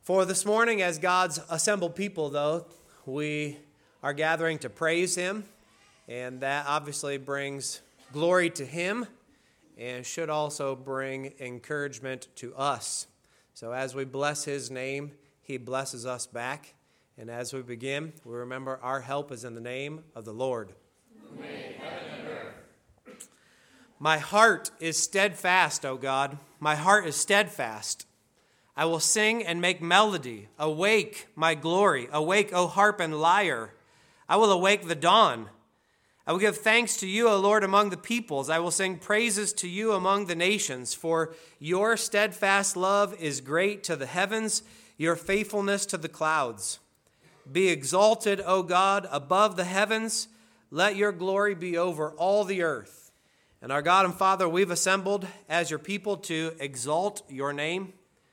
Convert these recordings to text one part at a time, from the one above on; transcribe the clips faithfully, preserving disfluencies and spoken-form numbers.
For this morning, as God's assembled people, though, we are gathering to praise Him, and that obviously brings glory to Him and should also bring encouragement to us. So as we bless His name, He blesses us back. And as we begin, we remember our help is in the name of the Lord. Who made heaven and earth. My heart is steadfast, O God. My heart is steadfast. I will sing and make melody. Awake, my glory. Awake, O harp and lyre. I will awake the dawn. I will give thanks to you, O Lord, among the peoples. I will sing praises to you among the nations. For your steadfast love is great to the heavens, your faithfulness to the clouds. Be exalted, O God, above the heavens. Let your glory be over all the earth. And our God and Father, we've assembled as your people to exalt your name.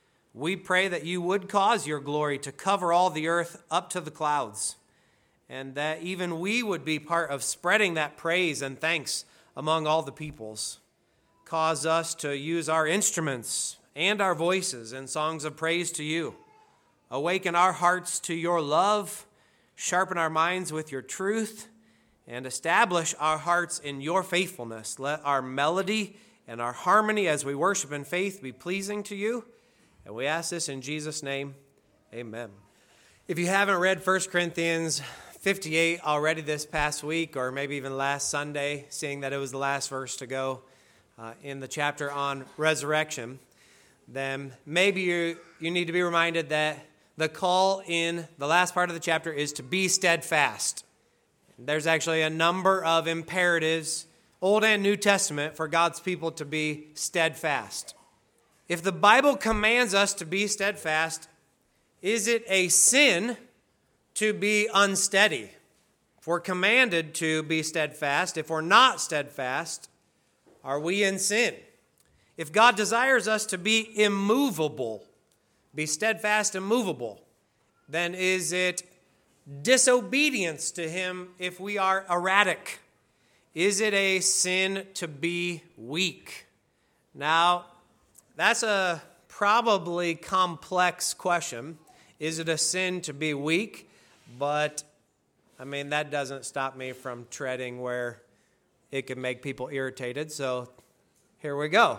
We pray that you would cause your glory to cover all the earth up to the clouds, and that even we would be part of spreading that praise and thanks among all the peoples. Cause us to use our instruments and our voices in songs of praise to you. Awaken our hearts to your love, sharpen our minds with your truth, and establish our hearts in your faithfulness. Let our melody and our harmony as we worship in faith be pleasing to you. And we ask this in Jesus' name, amen. If you haven't read First Corinthians fifty-eight already this past week, or maybe even last Sunday, seeing that it was the last verse to go uh, in the chapter on resurrection, then maybe you, you need to be reminded that the call in the last part of the chapter is to be steadfast. There's actually a number of imperatives, Old and New Testament, for God's people to be steadfast. If the Bible commands us to be steadfast, is it a sin to be unsteady? If we're commanded to be steadfast, if we're not steadfast, are we in sin? If God desires us to be immovable, be steadfast and movable, then is it disobedience to Him if we are erratic? Is it a sin to be weak? Now, that's a probably complex question. Is it a sin to be weak? But, I mean, that doesn't stop me from treading where it can make people irritated. So, here we go.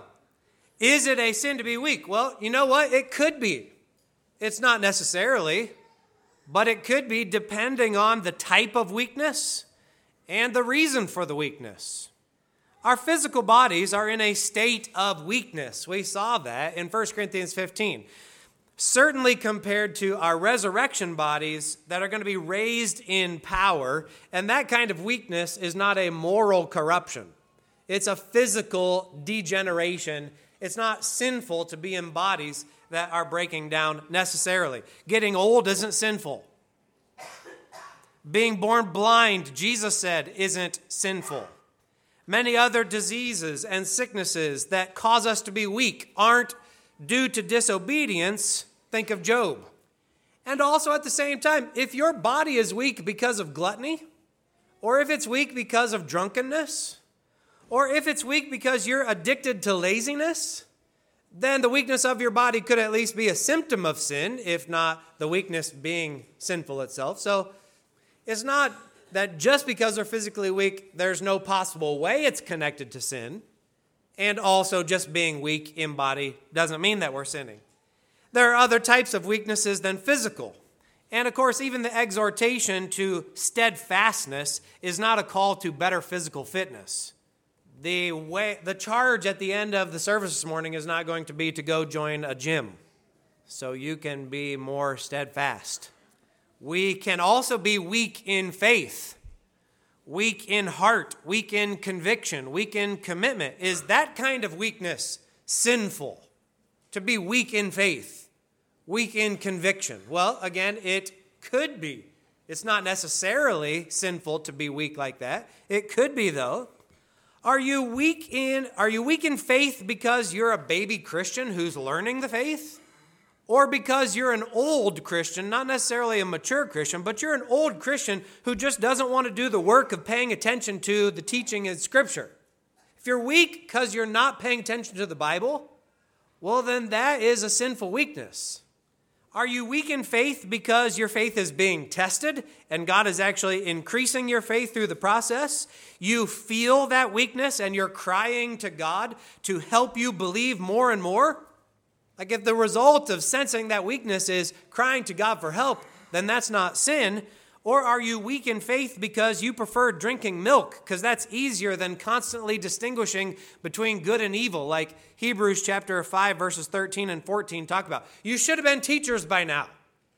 Is it a sin to be weak? Well, you know what? It could be. It's not necessarily, but it could be depending on the type of weakness and the reason for the weakness. Our physical bodies are in a state of weakness. We saw that in First Corinthians fifteen. Certainly compared to our resurrection bodies that are going to be raised in power, and that kind of weakness is not a moral corruption. It's a physical degeneration. It's not sinful to be in bodies that are breaking down necessarily. Getting old isn't sinful. Being born blind, Jesus said, isn't sinful. Many other diseases and sicknesses that cause us to be weak aren't due to disobedience. Think of Job. And also at the same time, if your body is weak because of gluttony, or if it's weak because of drunkenness, or if it's weak because you're addicted to laziness, then the weakness of your body could at least be a symptom of sin, if not the weakness being sinful itself. So it's not that just because they're physically weak, there's no possible way it's connected to sin. And also just being weak in body doesn't mean that we're sinning. There are other types of weaknesses than physical. And of course, even the exhortation to steadfastness is not a call to better physical fitness. The way, the charge at the end of the service this morning is not going to be to go join a gym so you can be more steadfast. We can also be weak in faith, weak in heart, weak in conviction, weak in commitment. Is that kind of weakness sinful? To be weak in faith, weak in conviction? Well, again, it could be. It's not necessarily sinful to be weak like that. It could be, though. Are you weak in, are you weak in faith because you're a baby Christian who's learning the faith? Or because you're an old Christian, not necessarily a mature Christian, but you're an old Christian who just doesn't want to do the work of paying attention to the teaching in Scripture? If you're weak because you're not paying attention to the Bible, well, then that is a sinful weakness. Are you weak in faith because your faith is being tested and God is actually increasing your faith through the process? You feel that weakness and you're crying to God to help you believe more and more? Like if the result of sensing that weakness is crying to God for help, then that's not sin. Or are you weak in faith because you prefer drinking milk because that's easier than constantly distinguishing between good and evil, like Hebrews chapter five, verses thirteen and fourteen talk about? You should have been teachers by now.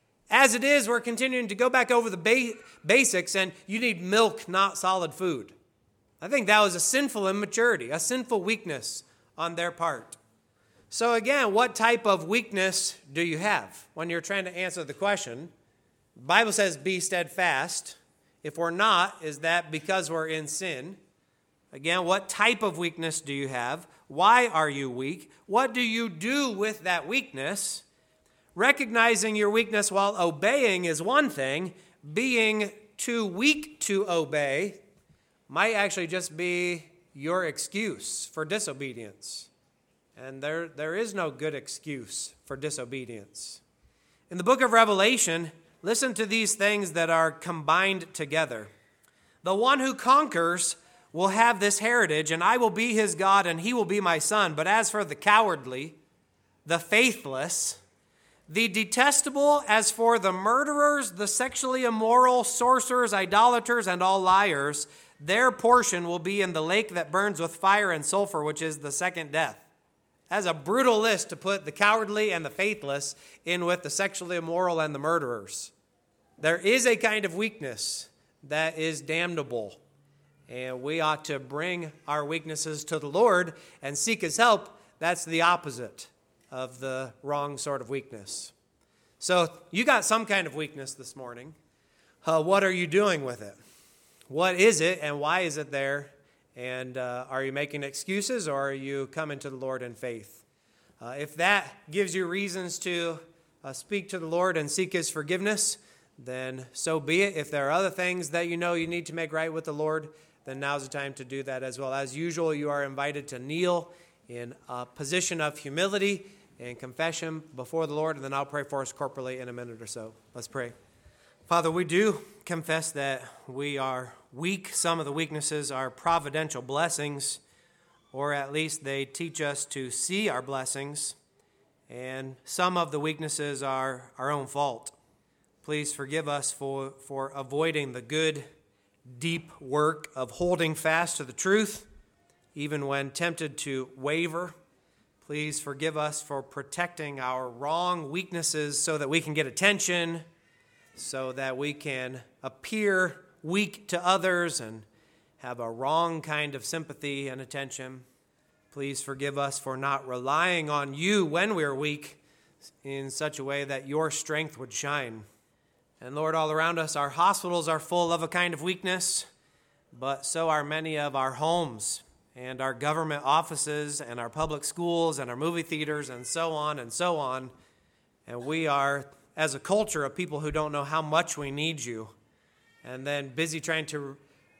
As it is, we're continuing to go back over the ba- basics, and you need milk, not solid food. I think that was a sinful immaturity, a sinful weakness on their part. So again, what type of weakness do you have when you're trying to answer the question? The Bible says be steadfast. If we're not, is that because we're in sin? Again, what type of weakness do you have? Why are you weak? What do you do with that weakness? Recognizing your weakness while obeying is one thing. Being too weak to obey might actually just be your excuse for disobedience. And there, there is no good excuse for disobedience. In the book of Revelation, listen to these things that are combined together. The one who conquers will have this heritage, and I will be his God, and he will be my son. But as for the cowardly, the faithless, the detestable, as for the murderers, the sexually immoral, sorcerers, idolaters, and all liars, their portion will be in the lake that burns with fire and sulfur, which is the second death. That's a brutal list to put the cowardly and the faithless in with the sexually immoral and the murderers. There is a kind of weakness that is damnable, and we ought to bring our weaknesses to the Lord and seek his help. That's the opposite of the wrong sort of weakness. So you got some kind of weakness this morning. Uh, what are you doing with it? What is it, and why is it there? And uh, are you making excuses, or are you coming to the Lord in faith? Uh, if that gives you reasons to uh, speak to the Lord and seek his forgiveness, then so be it. If there are other things that you know you need to make right with the Lord, then now's the time to do that as well. As usual, you are invited to kneel in a position of humility and confession before the Lord, and then I'll pray for us corporately in a minute or so. Let's pray. Father, we do confess that we are weak. Some of the weaknesses are providential blessings, or at least they teach us to see our blessings, and some of the weaknesses are our own fault. Please forgive us for, for avoiding the good, deep work of holding fast to the truth, even when tempted to waver. Please forgive us for protecting our wrong weaknesses so that we can get attention, so that we can appear weak to others and have a wrong kind of sympathy and attention. Please forgive us for not relying on you when we're weak in such a way that your strength would shine. And Lord, all around us, our hospitals are full of a kind of weakness, but so are many of our homes and our government offices and our public schools and our movie theaters and so on and so on. And we are, as a culture, of people who don't know how much we need you, and then busy trying to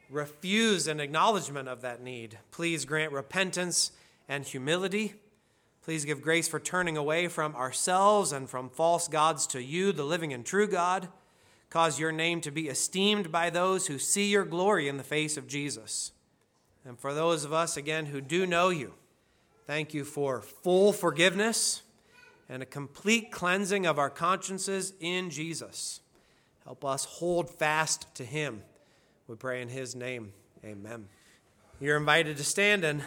refuse an acknowledgement of that need. Please grant repentance and humility. Please give grace for turning away from ourselves and from false gods to you, the living and true God. Cause your name to be esteemed by those who see your glory in the face of Jesus. And for those of us, again, who do know you, thank you for full forgiveness and a complete cleansing of our consciences in Jesus. Help us hold fast to him. We pray in his name. Amen. You're invited to stand, and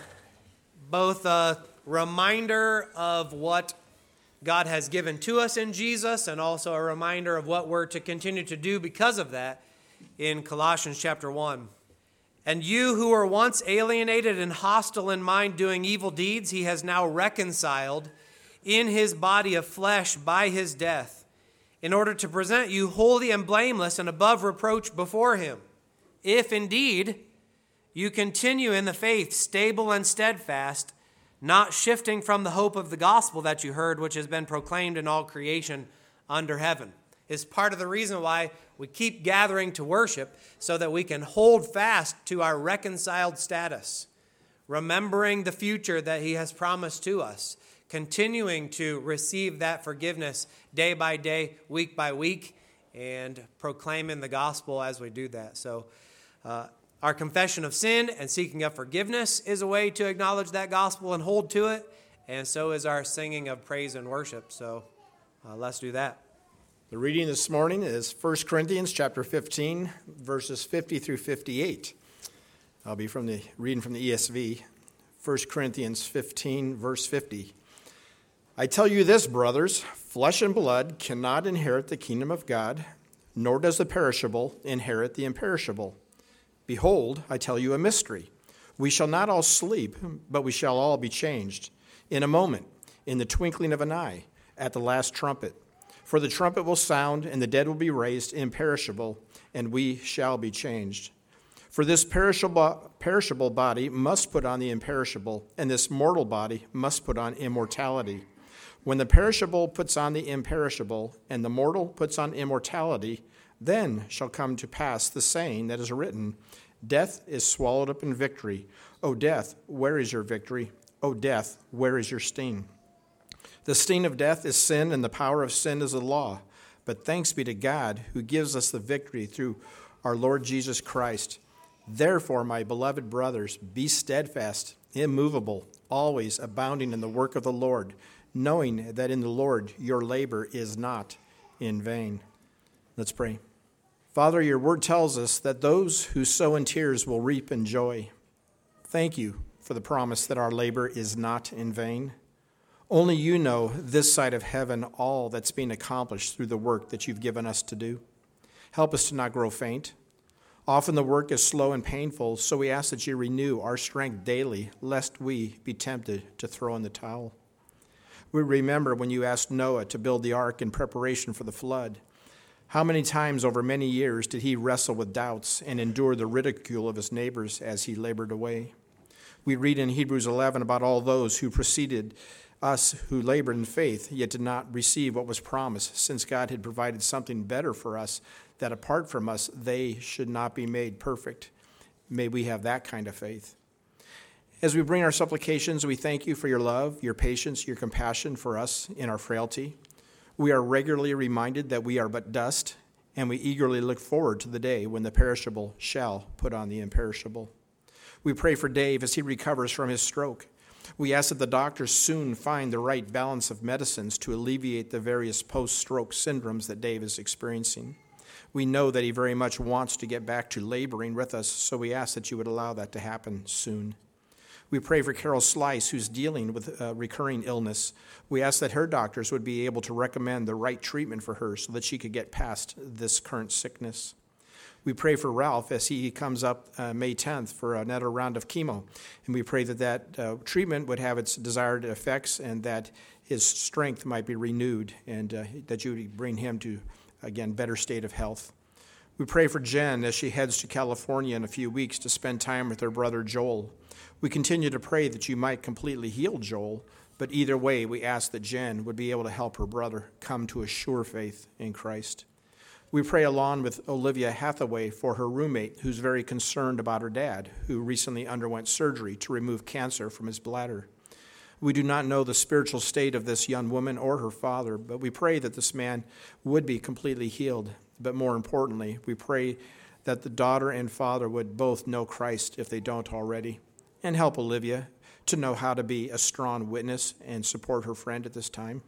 both a reminder of what God has given to us in Jesus and also a reminder of what we're to continue to do because of that in Colossians chapter one. And you who were once alienated and hostile in mind, doing evil deeds, he has now reconciled in his body of flesh by his death, in order to present you holy and blameless and above reproach before him. If indeed you continue in the faith, stable and steadfast, not shifting from the hope of the gospel that you heard, which has been proclaimed in all creation under heaven. Is part of the reason why we keep gathering to worship, so that we can hold fast to our reconciled status, remembering the future that he has promised to us, continuing to receive that forgiveness day by day, week by week, and proclaiming the gospel as we do that. So uh, our confession of sin and seeking of forgiveness is a way to acknowledge that gospel and hold to it, and so is our singing of praise and worship. So uh, let's do that. The reading this morning is First Corinthians chapter fifteen, verses fifty through fifty-eight. I'll be from the reading from the E S V. First Corinthians fifteen, verse fifty. I tell you this, brothers, flesh and blood cannot inherit the kingdom of God, nor does the perishable inherit the imperishable. Behold, I tell you a mystery. We shall not all sleep, but we shall all be changed. In a moment, in the twinkling of an eye, at the last trumpet. For the trumpet will sound, and the dead will be raised imperishable, and we shall be changed. For this perishable, perishable body must put on the imperishable, and this mortal body must put on immortality. When the perishable puts on the imperishable, and the mortal puts on immortality, then shall come to pass the saying that is written, Death is swallowed up in victory. O death, where is your victory? O death, where is your sting? The sting of death is sin, and the power of sin is the law. But thanks be to God, who gives us the victory through our Lord Jesus Christ. Therefore, my beloved brothers, be steadfast, immovable, always abounding in the work of the Lord, knowing that in the Lord your labor is not in vain. Let's pray. Father, your word tells us that those who sow in tears will reap in joy. Thank you for the promise that our labor is not in vain. Only you know this side of heaven all that's being accomplished through the work that you've given us to do. Help us to not grow faint. Often the work is slow and painful, so we ask that you renew our strength daily, lest we be tempted to throw in the towel. We remember when you asked Noah to build the ark in preparation for the flood. How many times over many years did he wrestle with doubts and endure the ridicule of his neighbors as he labored away? We read in Hebrews eleven about all those who preceded us who labored in faith, yet did not receive what was promised, since God had provided something better for us, that apart from us they should not be made perfect. May we have that kind of faith. As we bring our supplications, we thank you for your love, your patience, your compassion for us in our frailty. We are regularly reminded that we are but dust, and we eagerly look forward to the day when the perishable shall put on the imperishable. We pray for Dave as he recovers from his stroke. We ask that the doctors soon find the right balance of medicines to alleviate the various post-stroke syndromes that Dave is experiencing. We know that he very much wants to get back to laboring with us, so we ask that you would allow that to happen soon. We pray for Carol Slice, who's dealing with a recurring illness. We ask that her doctors would be able to recommend the right treatment for her so that she could get past this current sickness. We pray for Ralph as he comes up uh, May tenth for another round of chemo. And we pray that that uh, treatment would have its desired effects and that his strength might be renewed and uh, that you would bring him to, again, better state of health. We pray for Jen as she heads to California in a few weeks to spend time with her brother Joel. We continue to pray that you might completely heal Joel, but either way, we ask that Jen would be able to help her brother come to a sure faith in Christ. We pray along with Olivia Hathaway for her roommate, who's very concerned about her dad, who recently underwent surgery to remove cancer from his bladder. We do not know the spiritual state of this young woman or her father, but we pray that this man would be completely healed. But more importantly, we pray that the daughter and father would both know Christ if they don't already, and help Olivia to know how to be a strong witness and support her friend at this time.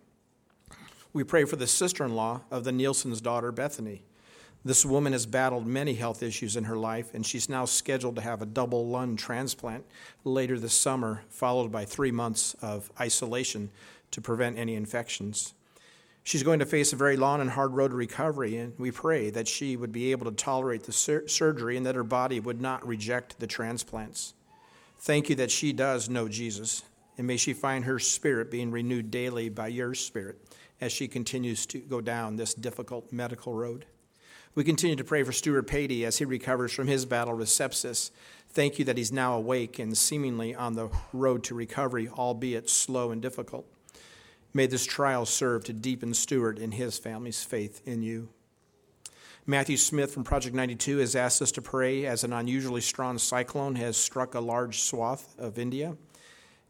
We pray for the sister-in-law of the Nielsen's daughter, Bethany. This woman has battled many health issues in her life, and she's now scheduled to have a double lung transplant later this summer, followed by three months of isolation to prevent any infections. She's going to face a very long and hard road to recovery, and we pray that she would be able to tolerate the sur- surgery and that her body would not reject the transplants. Thank you that she does know Jesus, and may she find her spirit being renewed daily by your spirit as she continues to go down this difficult medical road. We continue to pray for Stuart Patey as he recovers from his battle with sepsis. Thank you that he's now awake and seemingly on the road to recovery, albeit slow and difficult. May this trial serve to deepen Stuart and his family's faith in you. Matthew Smith from Project ninety-two has asked us to pray as an unusually strong cyclone has struck a large swath of India.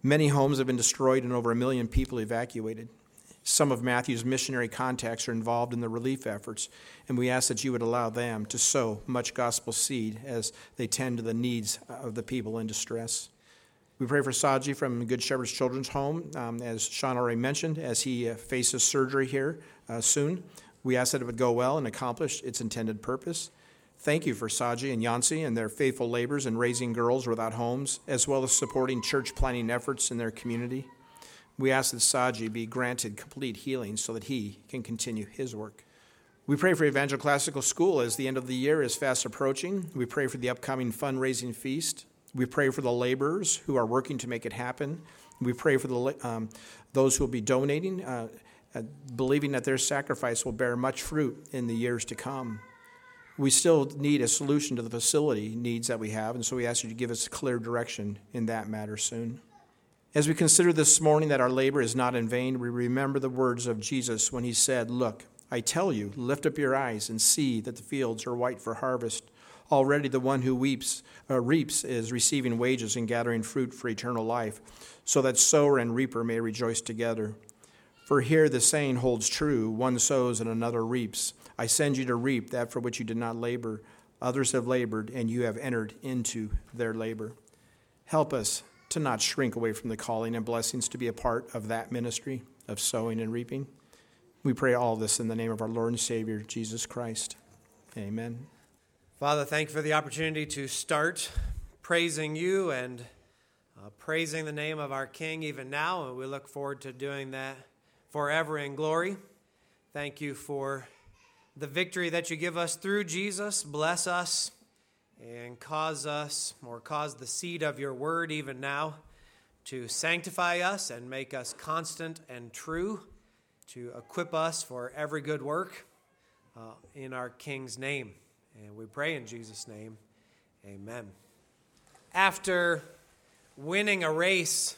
Many homes have been destroyed and over a million people evacuated. Some of Matthew's missionary contacts are involved in the relief efforts, and we ask that you would allow them to sow much gospel seed as they tend to the needs of the people in distress. We pray for Saji from Good Shepherd's Children's Home, um, as Sean already mentioned, as he uh, faces surgery here uh, soon. We ask that it would go well and accomplish its intended purpose. Thank you for Saji and Yancy and their faithful labors in raising girls without homes, as well as supporting church planting efforts in their community. We ask that Saji be granted complete healing so that he can continue his work. We pray for Evangel Classical School as the end of the year is fast approaching. We pray for the upcoming fundraising feast. We pray for the laborers who are working to make it happen. We pray for the um, those who will be donating, uh, uh, believing that their sacrifice will bear much fruit in the years to come. We still need a solution to the facility needs that we have, and so we ask you to give us clear direction in that matter soon. As we consider this morning that our labor is not in vain, we remember the words of Jesus when he said, "Look, I tell you, lift up your eyes and see that the fields are white for harvest. Already the one who weeps, uh, reaps is receiving wages and gathering fruit for eternal life, so that sower and reaper may rejoice together. For here the saying holds true, one sows and another reaps. I send you to reap that for which you did not labor. Others have labored, and you have entered into their labor." Help us to not shrink away from the calling and blessings to be a part of that ministry of sowing and reaping. We pray all this in the name of our Lord and Savior, Jesus Christ. Amen. Father, thank you for the opportunity to start praising you and uh, praising the name of our King even now, and we look forward to doing that forever in glory. Thank you for the victory that you give us through Jesus. Bless us and cause us, or cause the seed of your word even now to sanctify us and make us constant and true, to equip us for every good work uh, in our King's name. And we pray in Jesus' name, amen. After winning a race,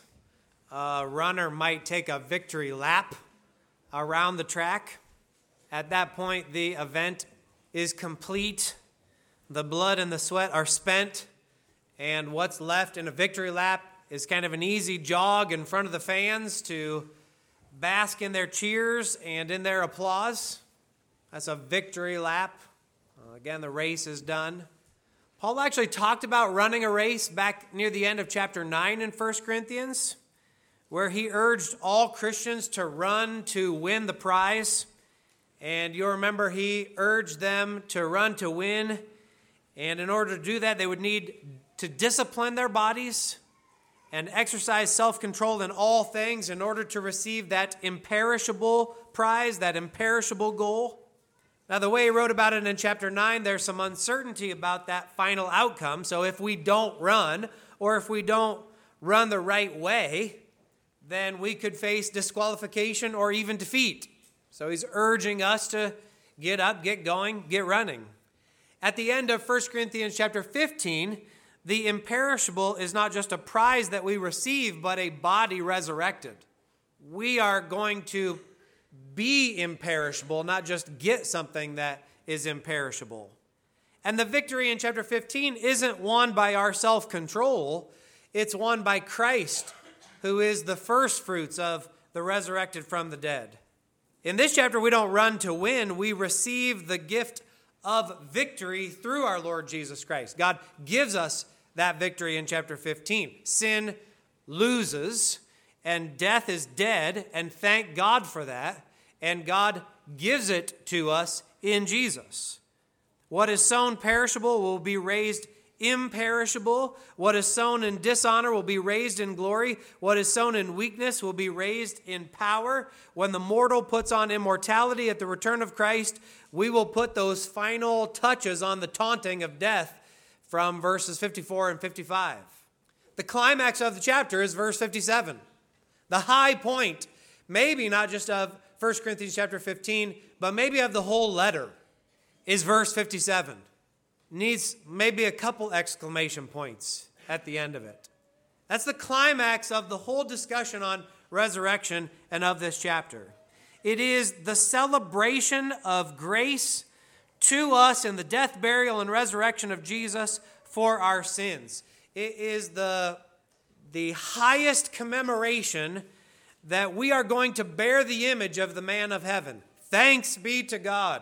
a runner might take a victory lap around the track. At that point, the event is complete. The blood and the sweat are spent, and what's left in a victory lap is kind of an easy jog in front of the fans to bask in their cheers and in their applause. That's a victory lap. Again, the race is done. Paul actually talked about running a race back near the end of chapter nine in First Corinthians, where he urged all Christians to run to win the prize. And you'll remember he urged them to run to win. And in order to do that, they would need to discipline their bodies and exercise self-control in all things in order to receive that imperishable prize, that imperishable goal. Now, the way he wrote about it in chapter nine, there's some uncertainty about that final outcome. So if we don't run, or if we don't run the right way, then we could face disqualification or even defeat. So he's urging us to get up, get going, get running. At the end of First Corinthians chapter fifteen, the imperishable is not just a prize that we receive, but a body resurrected. We are going to be imperishable, not just get something that is imperishable. And the victory in chapter fifteen isn't won by our self-control. It's won by Christ, who is the first fruits of the resurrected from the dead. In this chapter, we don't run to win. We receive the gift of victory through our Lord Jesus Christ. God gives us that victory in chapter fifteen. Sin loses, and death is dead, and thank God for that. And God gives it to us in Jesus. What is sown perishable will be raised imperishable. What is sown in dishonor will be raised in glory. What is sown in weakness will be raised in power. When the mortal puts on immortality at the return of Christ, we will put those final touches on the taunting of death from verses fifty-four and fifty-five. The climax of the chapter is verse fifty-seven. The high point, maybe not just of First Corinthians chapter fifteen, but maybe of the whole letter, is verse fifty-seven. Needs maybe a couple exclamation points at the end of it. That's the climax of the whole discussion on resurrection and of this chapter. It is the celebration of grace to us in the death, burial, and resurrection of Jesus for our sins. It is the, the highest commemoration that we are going to bear the image of the man of heaven. Thanks be to God.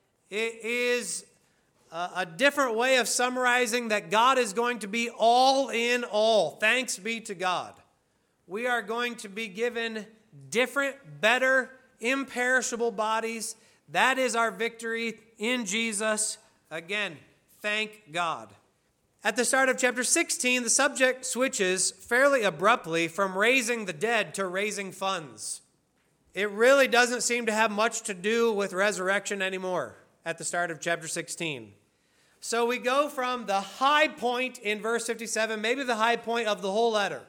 It is a, a different way of summarizing that God is going to be all in all. Thanks be to God. We are going to be given different, better, imperishable bodies. That is our victory in Jesus. Again, thank God. At the start of chapter sixteen, the subject switches fairly abruptly from raising the dead to raising funds. It really doesn't seem to have much to do with resurrection anymore at the start of chapter sixteen. So we go from the high point in verse fifty-seven, maybe the high point of the whole letter,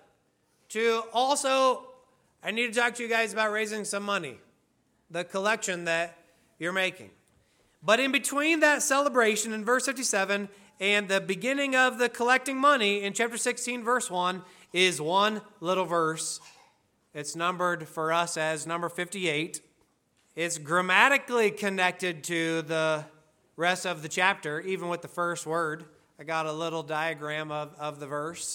to also, I need to talk to you guys about raising some money, the collection that you're making. But in between that celebration in verse fifty-seven and the beginning of the collecting money in chapter sixteen, verse one, is one little verse. It's numbered for us as number fifty-eight. It's grammatically connected to the rest of the chapter, even with the first word. I got a little diagram of, of the verse.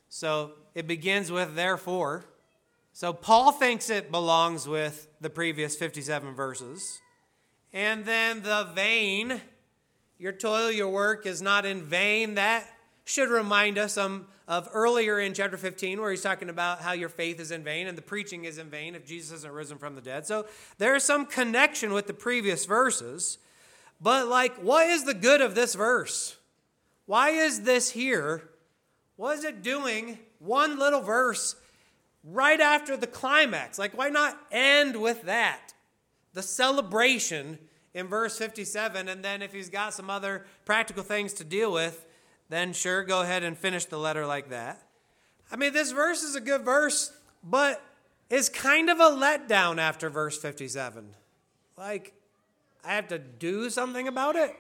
So it begins with therefore. So Paul thinks it belongs with the previous fifty-seven verses. And then the vain, your toil, your work is not in vain. That should remind us um, of earlier in chapter fifteen where he's talking about how your faith is in vain and the preaching is in vain if Jesus hasn't risen from the dead. So there is some connection with the previous verses. But like, what is the good of this verse? Why is this here? What is it doing? One little verse right after the climax. Like, why not end with that? The celebration in verse fifty-seven, and then if he's got some other practical things to deal with, then sure, go ahead and finish the letter like that. I mean, this verse is a good verse, but it's kind of a letdown after verse fifty-seven. Like, I have to do something about it?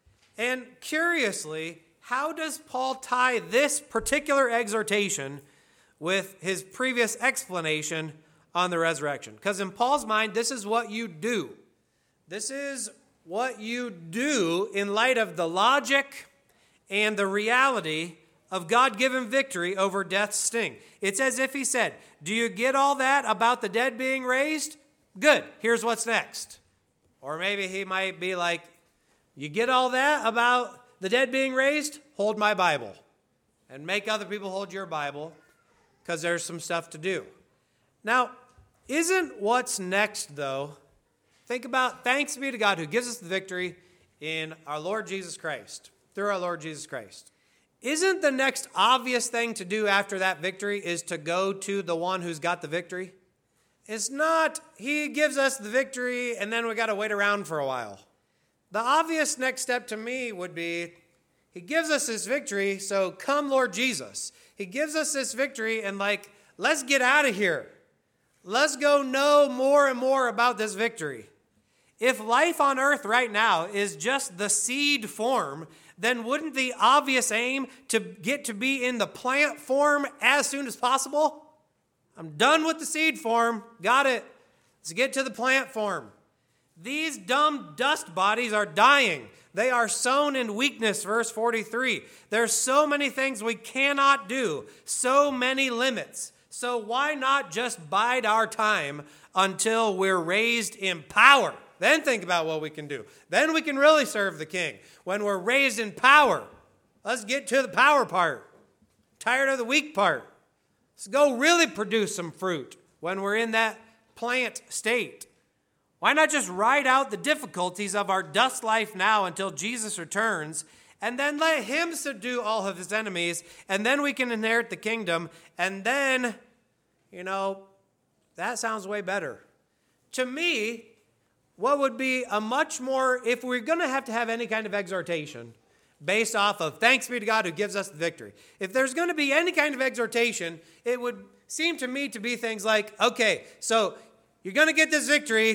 And curiously, how does Paul tie this particular exhortation with his previous explanation on the resurrection? Because in Paul's mind, this is what you do. This is what you do in light of the logic and the reality of God-given victory over death's sting. It's as if he said, do you get all that about the dead being raised? Good, here's what's next. Or maybe he might be like, you get all that about the dead being raised? Hold my Bible. And make other people hold your Bible, because there's some stuff to do. Now, isn't what's next, though, think about, thanks be to God who gives us the victory in our Lord Jesus Christ, through our Lord Jesus Christ. Isn't the next obvious thing to do after that victory is to go to the one who's got the victory? It's not, he gives us the victory and then we got to wait around for a while. The obvious next step to me would be, he gives us this victory, so come Lord Jesus. He gives us this victory and like, let's get out of here. Let's go know more and more about this victory. If life on earth right now is just the seed form, then wouldn't the obvious aim to get to be in the plant form as soon as possible? I'm done with the seed form. Got it. Let's get to the plant form. These dumb dust bodies are dying. They are sown in weakness, verse forty-three. There's so many things we cannot do, so many limits. So why not just bide our time until we're raised in power? Then think about what we can do. Then we can really serve the King. When we're raised in power, let's get to the power part. Tired of the weak part. Let's go really produce some fruit when we're in that plant state. Why not just ride out the difficulties of our dust life now until Jesus returns, and then let him subdue all of his enemies, and then we can inherit the kingdom, and then, you know, that sounds way better. To me, what would be a much more, if we're going to have to have any kind of exhortation based off of thanks be to God who gives us the victory. If there's going to be any kind of exhortation, it would seem to me to be things like, okay, so you're going to get this victory,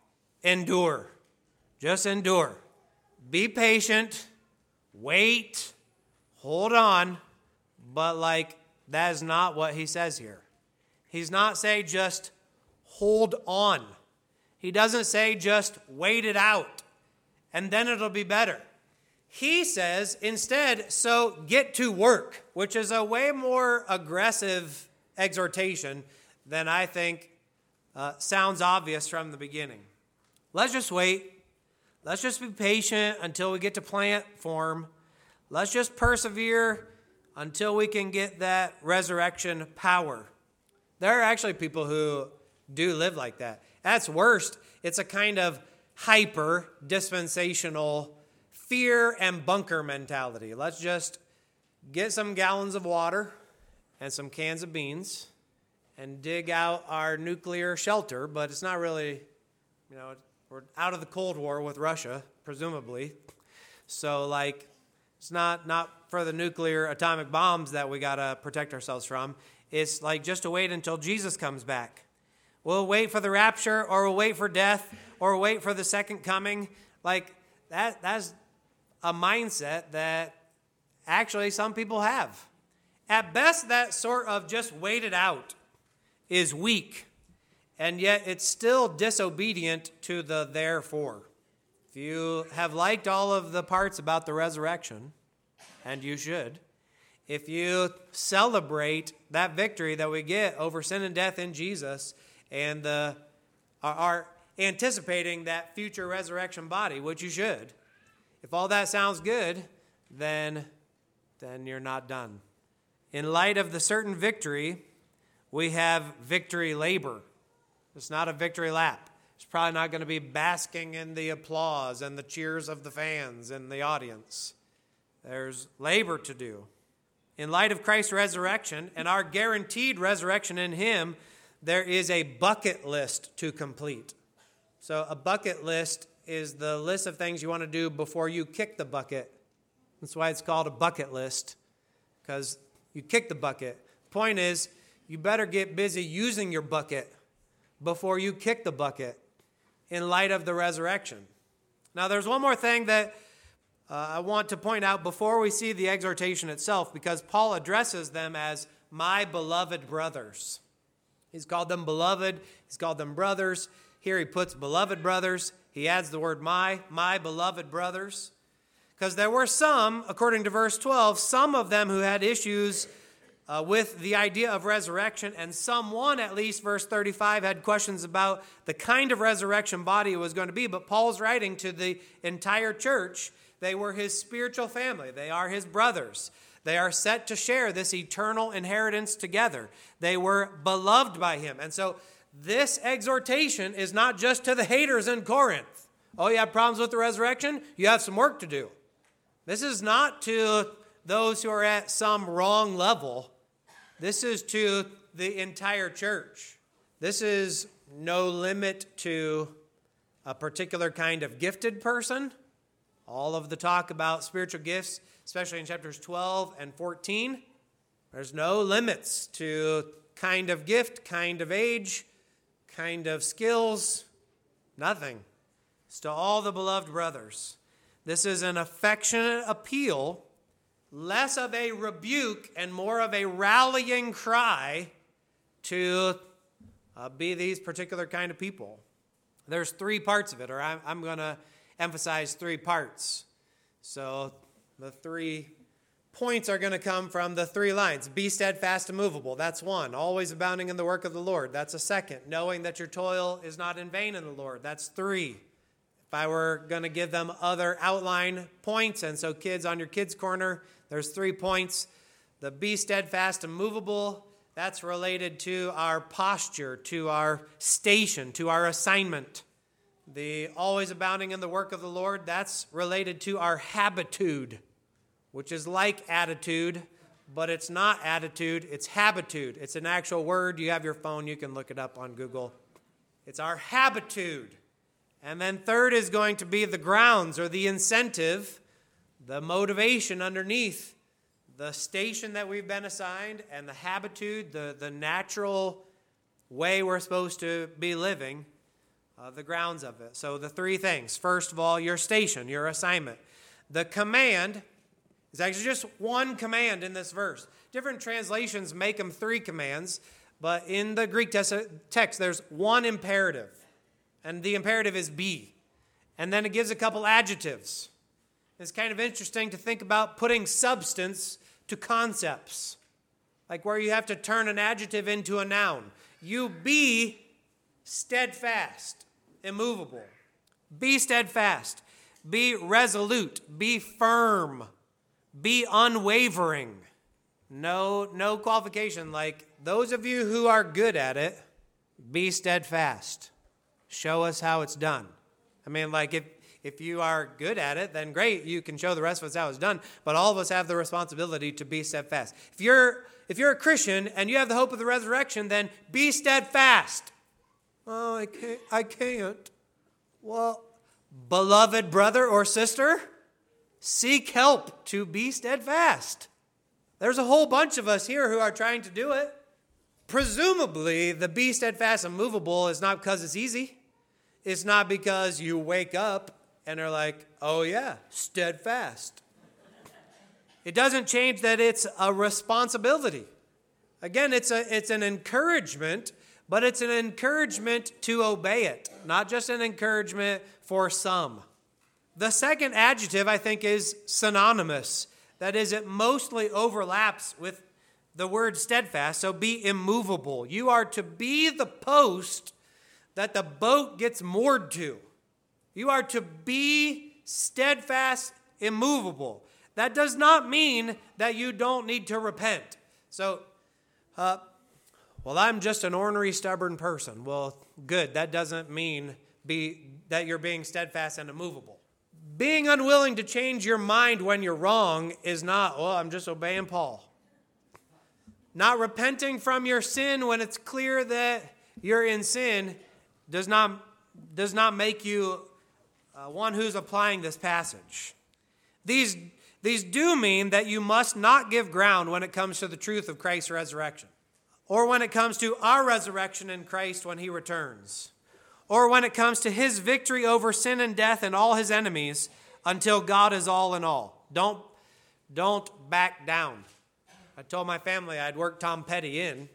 endure. Just endure. Be patient. Wait. Hold on. But like, that is not what he says here. He's not saying just hold on. He doesn't say just wait it out and then it'll be better. He says instead, so get to work, which is a way more aggressive exhortation than I think uh, sounds obvious from the beginning. Let's just wait. Let's just be patient until we get to plant form. Let's just persevere until we can get that resurrection power. There are actually people who do live like that. That's worst. It's a kind of hyper dispensational fear and bunker mentality. Let's just get some gallons of water and some cans of beans and dig out our nuclear shelter, but it's not really, you know, we're out of the Cold War with Russia, presumably. So, like, it's not, not for the nuclear atomic bombs that we got to protect ourselves from. It's like just to wait until Jesus comes back. We'll wait for the rapture, or we'll wait for death, or we'll wait for the second coming. Like, that that's a mindset that actually some people have. At best, that sort of just wait it out is weak, and yet it's still disobedient to the therefore. If you have liked all of the parts about the resurrection, and you should, if you celebrate that victory that we get over sin and death in Jesus, and the, are, are anticipating that future resurrection body, which you should, if all that sounds good, then, then you're not done. In light of the certain victory, we have victory labor. It's not a victory lap. It's probably not going to be basking in the applause and the cheers of the fans and the audience. There's labor to do. In light of Christ's resurrection and our guaranteed resurrection in Him, there is a bucket list to complete. So a bucket list is the list of things you want to do before you kick the bucket. That's why it's called a bucket list, because you kick the bucket. Point is, you better get busy using your bucket before you kick the bucket in light of the resurrection. Now, there's one more thing that uh, I want to point out before we see the exhortation itself, because Paul addresses them as my beloved brothers. He's called them beloved. He's called them brothers. Here he puts beloved brothers. He adds the word my, my beloved brothers. Because there were some, according to verse twelve, some of them who had issues uh, with the idea of resurrection, and someone, at least, verse thirty-five, had questions about the kind of resurrection body it was going to be. But Paul's writing to the entire church. They were his spiritual family. They are his brothers. They are set to share this eternal inheritance together. They were beloved by him. And so this exhortation is not just to the haters in Corinth. Oh, you have problems with the resurrection? You have some work to do. This is not to those who are at some wrong level. This is to the entire church. This is no limit to a particular kind of gifted person. All of the talk about spiritual gifts, especially in chapters twelve and fourteen, there's no limits to kind of gift, kind of age, kind of skills, nothing. It's to all the beloved brothers. This is an affectionate appeal, less of a rebuke and more of a rallying cry to uh, be these particular kind of people. There's three parts of it, or I'm, I'm going to emphasize three parts. So the three points are going to come from the three lines. Be steadfast and immovable. That's one. Always abounding in the work of the Lord. That's a second. Knowing that your toil is not in vain in the Lord. That's three. If I were going to give them other outline points, and so kids on your kids' corner, there's three points. The be steadfast and immovable, that's related to our posture, to our station, to our assignment. The always abounding in the work of the Lord, that's related to our habitude, which is like attitude, but it's not attitude, it's habitude. It's an actual word. You have your phone, you can look it up on Google. It's our habitude. And then third is going to be the grounds or the incentive, the motivation underneath the station that we've been assigned and the habitude, the, the natural way we're supposed to be living, uh, the grounds of it. So the three things. First of all, your station, your assignment. The command is actually just one command in this verse. Different translations make them three commands, but in the Greek text, there's one imperative. And the imperative is be. And then it gives a couple adjectives. It's kind of interesting to think about putting substance to concepts. like where you have to turn an adjective into a noun. You be steadfast, immovable. Be steadfast. Be resolute. Be firm. Be unwavering. No, no qualification. Like those of you who are good at it, be steadfast. Show us how it's done. I mean, like if, if you are good at it, then great, you can show the rest of us how it's done. But all of us have the responsibility to be steadfast. If you're if you're a Christian and you have the hope of the resurrection, then be steadfast. Oh, I can't. I can't. Well, beloved brother or sister, seek help to be steadfast. There's a whole bunch of us here who are trying to do it. Presumably, the be steadfast and movable is not because it's easy. It's not because you wake up and are like, oh yeah, steadfast. It doesn't change that it's a responsibility. Again, it's a it's an encouragement, but it's an encouragement to obey it, not just an encouragement for some. The second adjective, I think, is synonymous. That is, it mostly overlaps with the word steadfast, so be immovable. You are to be the post that the boat gets moored to. You are to be steadfast, immovable. That does not mean that you don't need to repent. So, uh, well, I'm just an ornery, stubborn person. Well, good. That doesn't mean be that you're being steadfast and immovable. Being unwilling to change your mind when you're wrong is not, well, I'm just obeying Paul. Not repenting from your sin when it's clear that you're in sin does not, does not make you uh, one who's applying this passage. These, these do mean that you must not give ground when it comes to the truth of Christ's resurrection, or when it comes to our resurrection in Christ when he returns, or when it comes to his victory over sin and death and all his enemies until God is all in all. Don't, don't back down. I told my family I'd work Tom Petty in.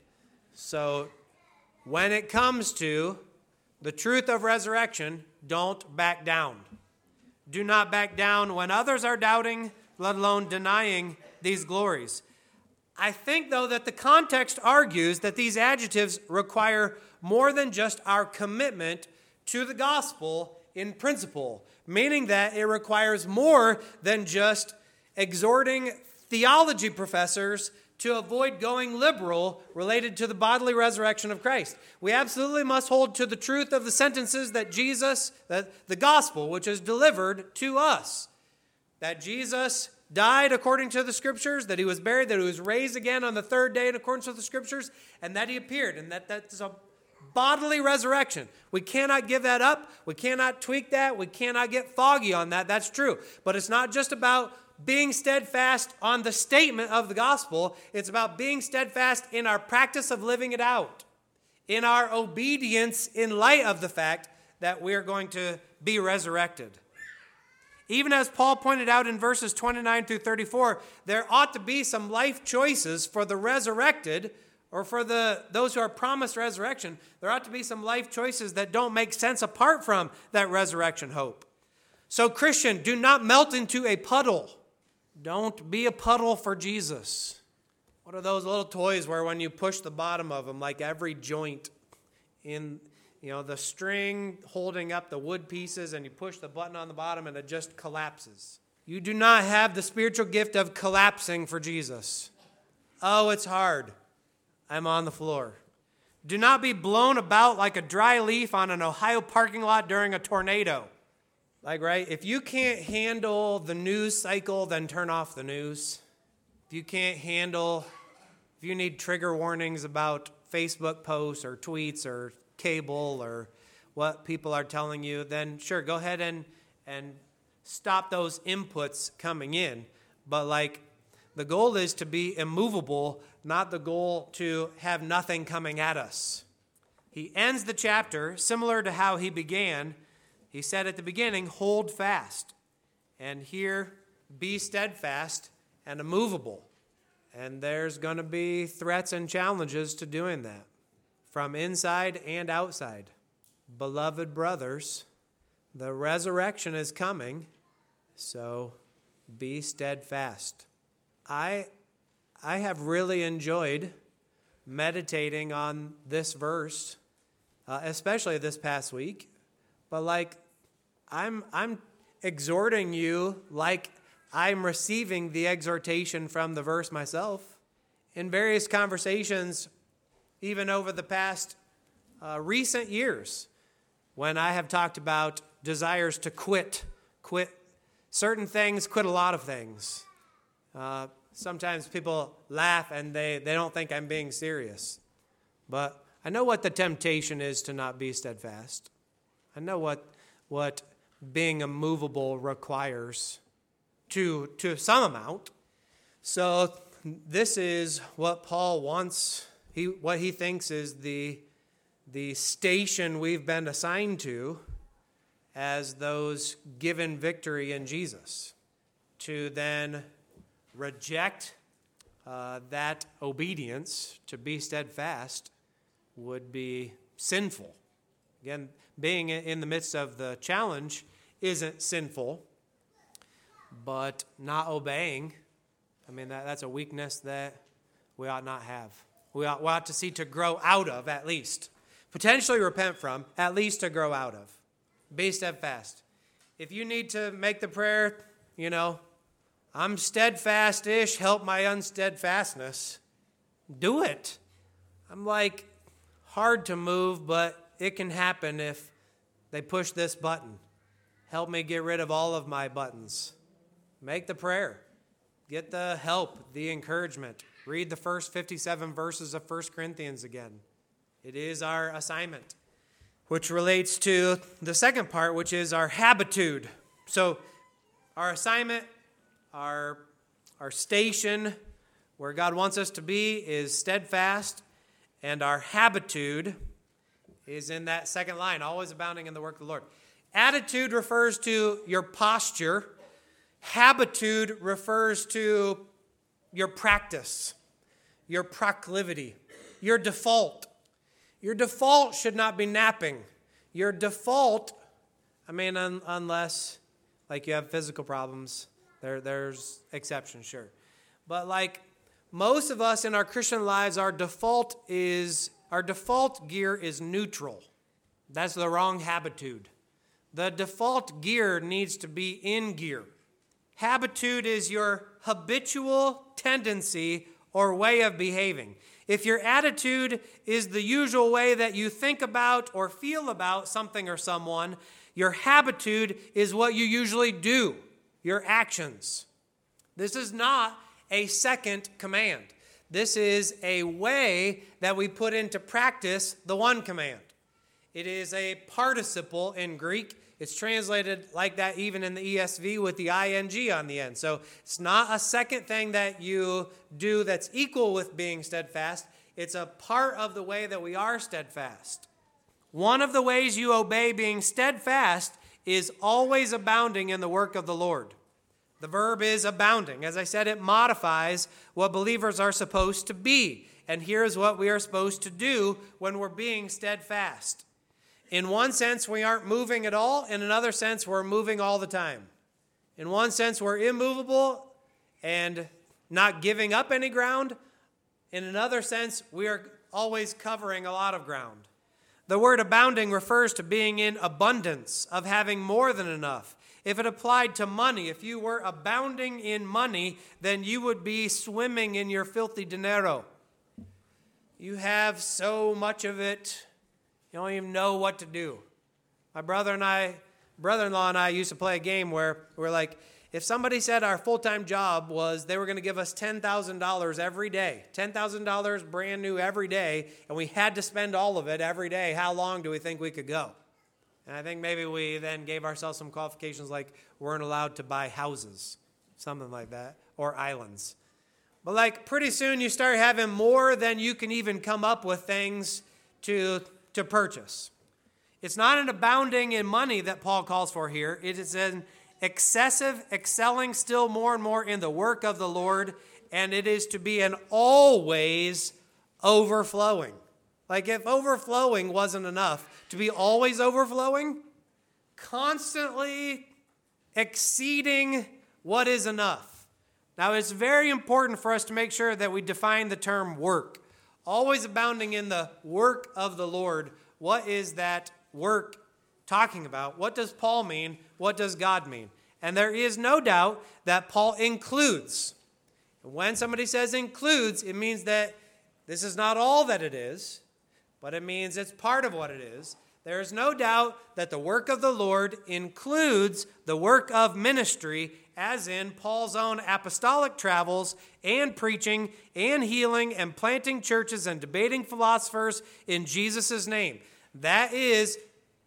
So when it comes to the truth of resurrection, don't back down. Do not back down when others are doubting, let alone denying these glories. I think, though, that the context argues that these adjectives require more than just our commitment to the gospel in principle, meaning that it requires more than just exhorting theology professors to avoid going liberal related to the bodily resurrection of Christ. We absolutely must hold to the truth of the sentences that Jesus, that the gospel, which is delivered to us, that Jesus died according to the scriptures, that he was buried, that he was raised again on the third day in accordance with the scriptures, and that he appeared, and that that's a bodily resurrection. We cannot give that up. We cannot tweak that. We cannot get foggy on that. That's true. But it's not just about being steadfast on the statement of the gospel. It's about being steadfast in our practice of living it out, in our obedience in light of the fact that we are going to be resurrected. Even as Paul pointed out in verses twenty-nine through thirty-four, there ought to be some life choices for the resurrected, or for the those who are promised resurrection. There ought to be some life choices that don't make sense apart from that resurrection hope. So, Christian, do not melt into a puddle. Don't be a puddle for Jesus. What are those little toys where when you push the bottom of them, like every joint in, you know, the string holding up the wood pieces, and you push the button on the bottom and it just collapses? You do not have the spiritual gift of collapsing for Jesus. Oh, it's hard. I'm on the floor. Do not be blown about like a dry leaf on an Ohio parking lot during a tornado. Like, right, if you can't handle the news cycle, then turn off the news. If you can't handle, if you need trigger warnings about Facebook posts or tweets or cable or what people are telling you, then sure, go ahead and, and stop those inputs coming in. But like, the goal is to be immovable, not the goal to have nothing coming at us. He ends the chapter similar to how he began. He said at the beginning, hold fast. And here, be steadfast and immovable. And there's going to be threats and challenges to doing that, from inside and outside. Beloved brothers, the resurrection is coming, so be steadfast. I I have really enjoyed meditating on this verse, uh, especially this past week. But like, I'm I'm exhorting you like I'm receiving the exhortation from the verse myself. In various conversations, even over the past uh, recent years, when I have talked about desires to quit, quit certain things, quit a lot of things. Uh, sometimes people laugh and they, they don't think I'm being serious. But I know what the temptation is to not be steadfast. I know what what being immovable requires to to some amount. So this is what Paul wants, he what he thinks is the the station we've been assigned to as those given victory in Jesus, to then reject uh, that obedience, to be steadfast, would be sinful. Again, being in the midst of the challenge isn't sinful, but not obeying, I mean, that, that's a weakness that we ought not have. We ought, we ought to see to grow out of, at least. Potentially repent from, at least to grow out of. Be steadfast. If you need to make the prayer, you know, I'm steadfast-ish, help my unsteadfastness, do it. I'm like, hard to move, but it can happen if they push this button. Help me get rid of all of my buttons. Make the prayer. Get the help, the encouragement. Read the first fifty-seven verses of First Corinthians again. It is our assignment, which relates to the second part, which is our habitude. So our assignment, our, our station, where God wants us to be, is steadfast, and our habitude is in that second line, always abounding in the work of the Lord. Attitude refers to your posture. Habitude refers to your practice, your proclivity, your default. Your default should not be napping. Your default, I mean, un- unless like you have physical problems, there there's exceptions, sure. But like most of us in our Christian lives, our default is our default gear is neutral. That's the wrong habitude. The default gear needs to be in gear. Habitude is your habitual tendency or way of behaving. If your attitude is the usual way that you think about or feel about something or someone, your habitude is what you usually do, your actions. This is not a second command. This is a way that we put into practice the one command. It is a participle in Greek. It's translated like that even in the E S V with the ing on the end. So it's not a second thing that you do that's equal with being steadfast. It's a part of the way that we are steadfast. One of the ways you obey being steadfast is always abounding in the work of the Lord. The verb is abounding. As I said, it modifies what believers are supposed to be. And here's what we are supposed to do when we're being steadfast. In one sense, we aren't moving at all. In another sense, we're moving all the time. In one sense, we're immovable and not giving up any ground. In another sense, we are always covering a lot of ground. The word abounding refers to being in abundance, of having more than enough. If it applied to money, if you were abounding in money, then you would be swimming in your filthy dinero. You have so much of it, you don't even know what to do. My brother and I, brother-in-law and I used to play a game where we're like, if somebody said our full-time job was they were going to give us ten thousand dollars every day, ten thousand dollars brand new every day, and we had to spend all of it every day, how long do we think we could go? And I think maybe we then gave ourselves some qualifications like weren't allowed to buy houses, something like that, or islands. But like pretty soon you start having more than you can even come up with things to, to purchase. It's not an abounding in money that Paul calls for here. It is an excessive excelling still more and more in the work of the Lord, and it is to be an always overflowing. Like if overflowing wasn't enough, to be always overflowing, constantly exceeding what is enough, Now, it's very important for us to make sure that we define the term work. Always abounding in the work of the Lord. What is that work talking about? What does Paul mean? What does God mean? And there is no doubt that Paul includes. When somebody says includes, it means that this is not all that it is, but it means it's part of what it is. There is no doubt that the work of the Lord includes the work of ministry, as in Paul's own apostolic travels and preaching and healing and planting churches and debating philosophers in Jesus' name. That is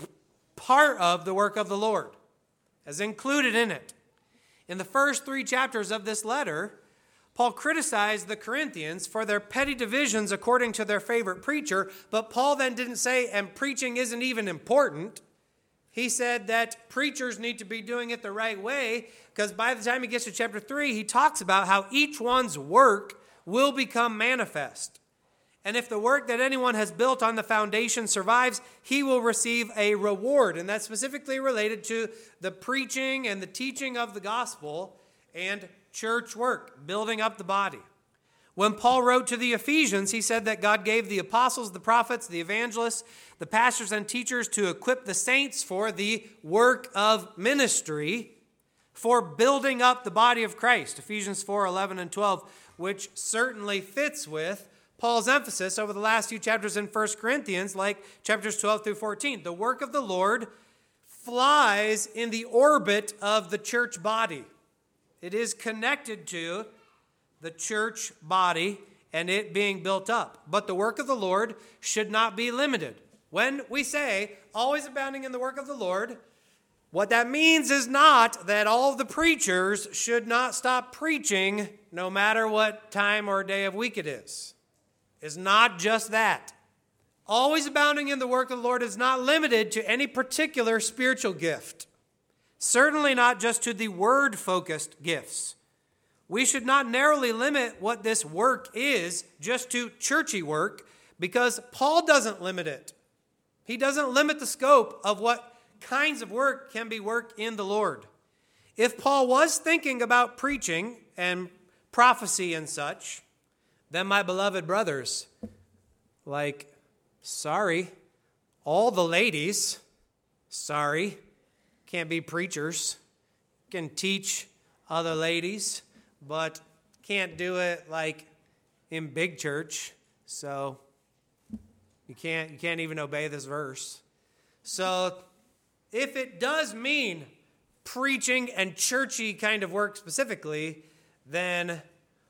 part of the work of the Lord, as included in it. In the first three chapters of this letter, Paul criticized the Corinthians for their petty divisions according to their favorite preacher, but Paul then didn't say, and preaching isn't even important. He said that preachers need to be doing it the right way, because by the time he gets to chapter three, he talks about how each one's work will become manifest. And if the work that anyone has built on the foundation survives, he will receive a reward. And that's specifically related to the preaching and the teaching of the gospel and church work, building up the body. When Paul wrote to the Ephesians, he said that God gave the apostles, the prophets, the evangelists, the pastors and teachers to equip the saints for the work of ministry, for building up the body of Christ. Ephesians four, eleven and twelve, which certainly fits with Paul's emphasis over the last few chapters in First Corinthians, like chapters twelve through fourteen. The work of the Lord flies in the orbit of the church body. It is connected to the church body and it being built up. But the work of the Lord should not be limited. When we say, always abounding in the work of the Lord, what that means is not that all of the preachers should not stop preaching no matter what time or day of week it is. It's not just that. Always abounding in the work of the Lord is not limited to any particular spiritual gift. Certainly not just to the word-focused gifts. We should not narrowly limit what this work is just to churchy work, because Paul doesn't limit it. He doesn't limit the scope of what kinds of work can be work in the Lord. If Paul was thinking about preaching and prophecy and such, then my beloved brothers, like, sorry, all the ladies, sorry, can't be preachers, can teach other ladies, but can't do it like in big church. So you can't you can't even obey this verse. So if it does mean preaching and churchy kind of work specifically, then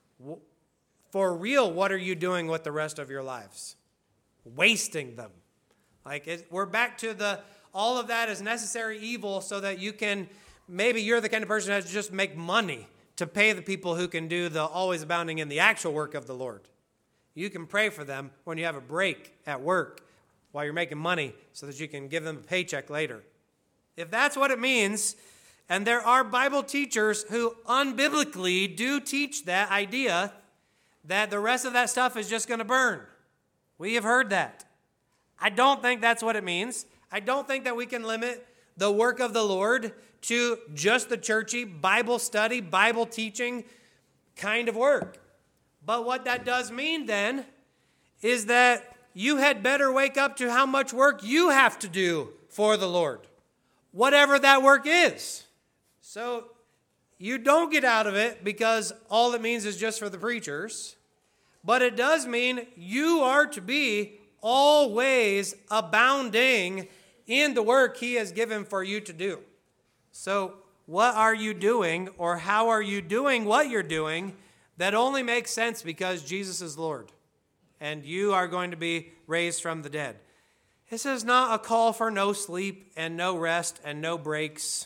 for real, what are you doing with the rest of your lives? Wasting them. Like it, we're back to the all of that is necessary evil so that you can, maybe you're the kind of person that has to just make money to pay the people who can do the always abounding in the actual work of the Lord. You can pray for them when you have a break at work while you're making money so that you can give them a paycheck later. If that's what it means, and there are Bible teachers who unbiblically do teach that idea that the rest of that stuff is just going to burn. We have heard that. I don't think that's what it means. I don't think that we can limit the work of the Lord to just the churchy Bible study, Bible teaching kind of work. But what that does mean then is that you had better wake up to how much work you have to do for the Lord, whatever that work is. So you don't get out of it because all it means is just for the preachers, but it does mean you are to be always abounding in the work he has given for you to do. So what are you doing, or how are you doing what you're doing that only makes sense because Jesus is Lord and you are going to be raised from the dead? This is not a call for no sleep and no rest and no breaks.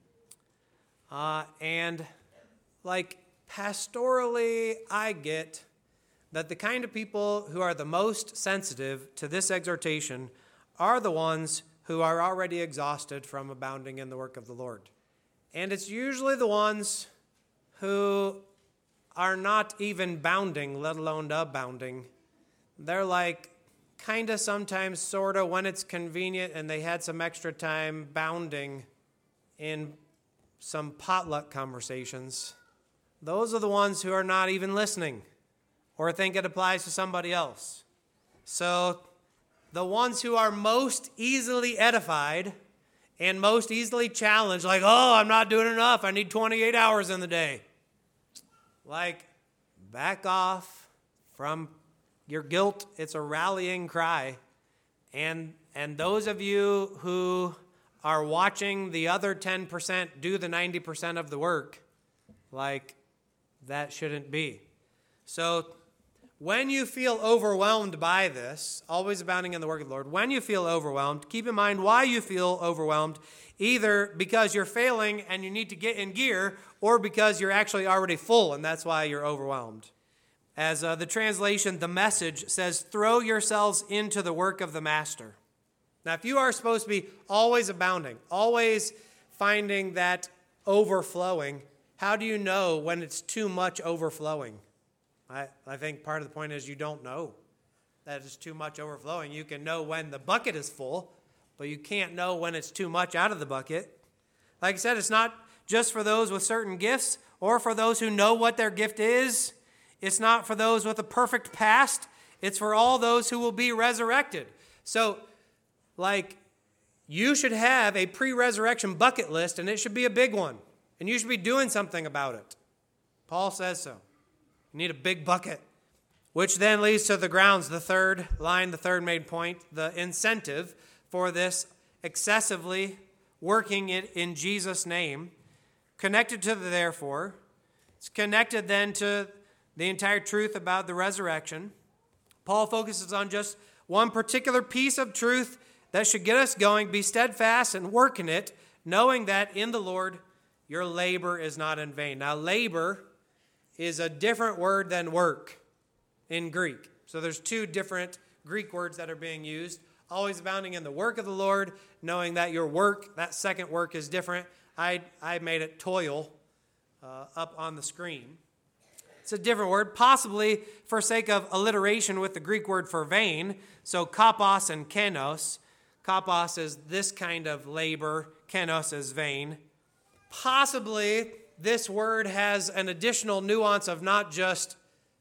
Uh, and like pastorally, I get that the kind of people who are the most sensitive to this exhortation are the ones who are already exhausted from abounding in the work of the Lord. And it's usually the ones who are not even bounding, let alone abounding. They're like kind of sometimes, sort of, when it's convenient and they had some extra time bounding in some potluck conversations. those are the ones who are not even listening or think it applies to somebody else. So the ones who are most easily edified and most easily challenged, like, oh, I'm not doing enough. I need twenty-eight hours in the day. Like, back off from your guilt. It's a rallying cry. And and those of you who are watching the other ten percent do the ninety percent of the work, like, that shouldn't be. So when you feel overwhelmed by this, always abounding in the work of the Lord, when you feel overwhelmed, keep in mind why you feel overwhelmed, either because you're failing and you need to get in gear, or because you're actually already full and that's why you're overwhelmed. As uh, the translation, The Message, says, throw yourselves into the work of the master. Now, if you are supposed to be always abounding, always finding that overflowing, how do you know when it's too much overflowing? I, I think part of the point is you don't know that it's too much overflowing. You can know when the bucket is full, but you can't know when it's too much out of the bucket. Like I said, it's not just for those with certain gifts or for those who know what their gift is. It's not for those with a perfect past. It's for all those who will be resurrected. So, like, you should have a pre-resurrection bucket list, and it should be a big one. And you should be doing something about it. Paul says so. You need a big bucket. Which then leads to the grounds, the third line, the third main point, the incentive for this excessively working it in Jesus' name. Connected to the therefore. It's connected then to the entire truth about the resurrection. Paul focuses on just one particular piece of truth that should get us going. Be steadfast and work in it, knowing that in the Lord your labor is not in vain. Now, labor is a different word than work in Greek. So there's two different Greek words that are being used. Always abounding in the work of the Lord, knowing that your work, that second work, is different. I, I made it toil uh, up on the screen. It's a different word, possibly for sake of alliteration with the Greek word for vain. So kopos and kenos. Kopos is this kind of labor. Kenos is vain. Possibly this word has an additional nuance of not just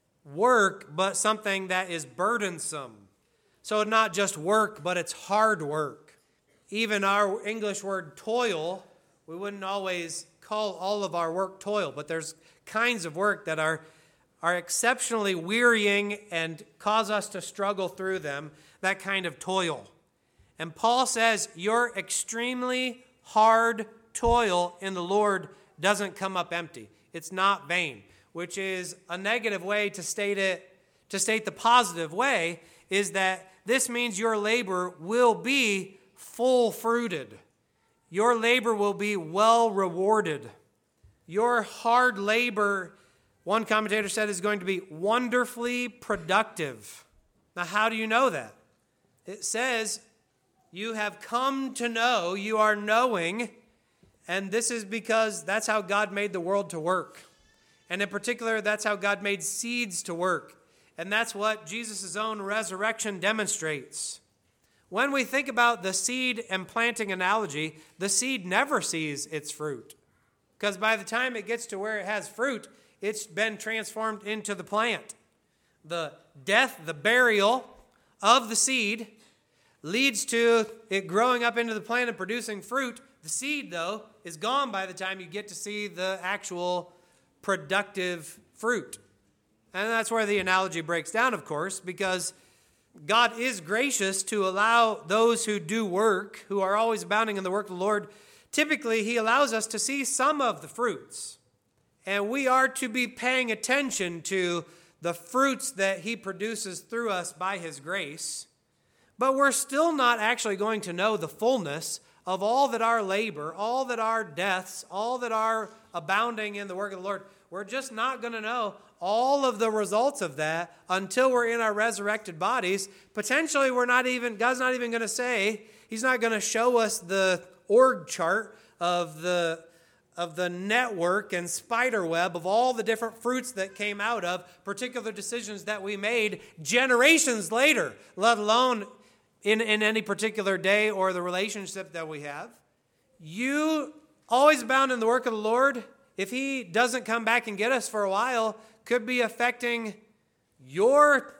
work, but something that is burdensome. So not just work, but it's hard work. Even our English word toil, we wouldn't always call all of our work toil, but there's kinds of work that are, are exceptionally wearying and cause us to struggle through them, that kind of toil. And Paul says your extremely hard toil in the Lord doesn't come up empty. It's not vain, which is a negative way to state it. To state the positive way is that this means your labor will be full-fruited. Your labor will be well rewarded. Your hard labor, one commentator said, is going to be wonderfully productive. Now, how do you know that? It says you have come to know, you are knowing. And this is because that's how God made the world to work. And in particular, that's how God made seeds to work. And that's what Jesus' own resurrection demonstrates. When we think about the seed and planting analogy, the seed never sees its fruit. Because by the time it gets to where it has fruit, it's been transformed into the plant. The death, the burial of the seed leads to it growing up into the plant and producing fruit. The seed, though, is gone by the time you get to see the actual productive fruit. And that's where the analogy breaks down, of course, because God is gracious to allow those who do work, who are always abounding in the work of the Lord. Typically, he allows us to see some of the fruits. And we are to be paying attention to the fruits that he produces through us by his grace. But we're still not actually going to know the fullness of all that our labor, all that our deaths, all that our abounding in the work of the Lord. We're just not going to know all of the results of that until we're in our resurrected bodies. Potentially, we're not even, God's not even going to say, he's not going to show us the org chart of the, of the network and spider web of all the different fruits that came out of particular decisions that we made generations later, let alone in, in any particular day or the relationship that we have. You always abound in the work of the Lord if he doesn't come back and get us for a while, could be affecting your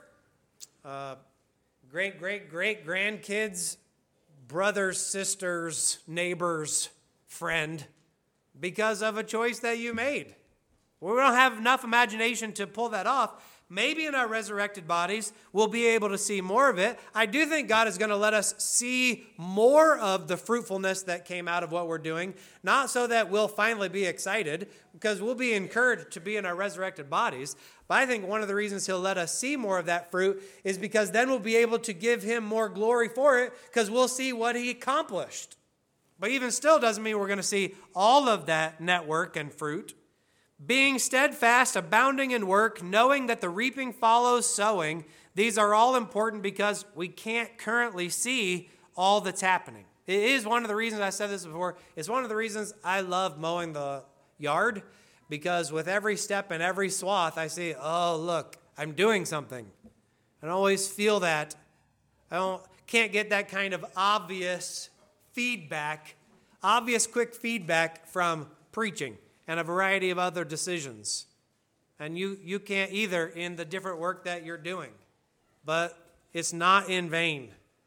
uh, great, great, great grandkids, brothers, sisters, neighbors, friend, because of a choice that you made. We don't have enough imagination to pull that off. Maybe in our resurrected bodies, we'll be able to see more of it. I do think God is going to let us see more of the fruitfulness that came out of what we're doing, not so that we'll finally be excited, because we'll be encouraged to be in our resurrected bodies. But I think one of the reasons he'll let us see more of that fruit is because then we'll be able to give him more glory for it, because we'll see what he accomplished. But even still doesn't mean we're going to see all of that network and fruit. Being steadfast, abounding in work, knowing that the reaping follows sowing, these are all important because we can't currently see all that's happening. It is one of the reasons, I said this before, it's one of the reasons I love mowing the yard, because with every step and every swath, I see, oh, look, I'm doing something. I don't always feel that. I don't, can't get that kind of obvious feedback, obvious quick feedback from preaching and a variety of other decisions. And you, you can't either in the different work that you're doing. But it's not in vain.